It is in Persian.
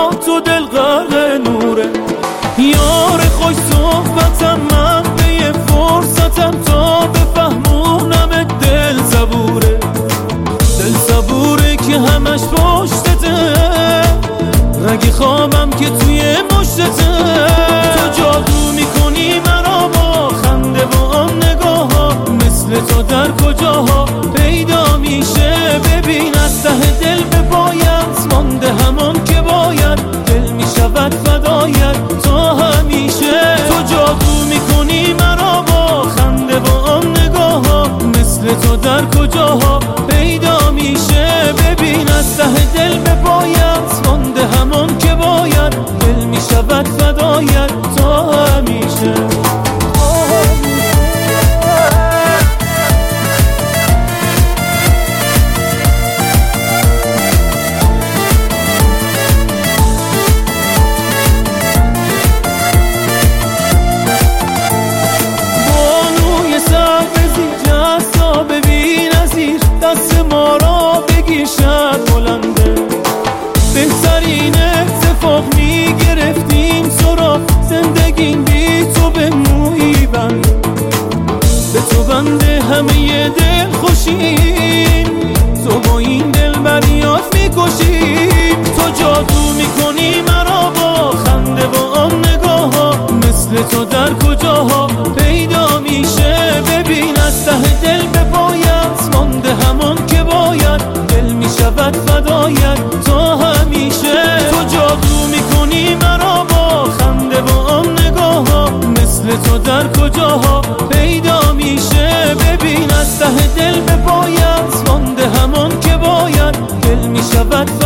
با تو دل غرق نوره. یار خوش صحبتم، من به یه فرصتم تا بفهمونم دل صبوره. دل صبوره که همش پشتته، رگ خوابم که توی مشتته. تو جادو میکنی مرا با خنده و آن نگاه ها، مثل تو در کجاها پیدا میشه؟ ببین از ته دل به پایت مانده همان که باید، دل میشود فدایت تا همیشه. تو جادو میکنی مرا با خنده و آن نگاه ها، مثل تو در کجاها پیدا میشه؟ ببین از ته دل به پایت مانده همان که باید، دل میشود فدایت تا همیشه. دست ما را بگیر شب بلنده، بهترین اتفاق میگرفتیم سراغ، زندگیم بی تو به مویی بنده. به تو بنده همه دل خوشیم، تو با این دل بریاد میکشیم. تو جادو میکنی مرا با خنده و آن نگاه ها، مثل تو در کجاها پیدا میشه؟ ببین از ته دل به پایت مانده همان که باید، دل میشود فدایت تا همیشه. تو جادو میکنی مرا با خنده و آن نگاه ها، مثل تو در کجاها پیدا میشه؟ ببین از ته دل به پایت مانده همان که باید، دل میشود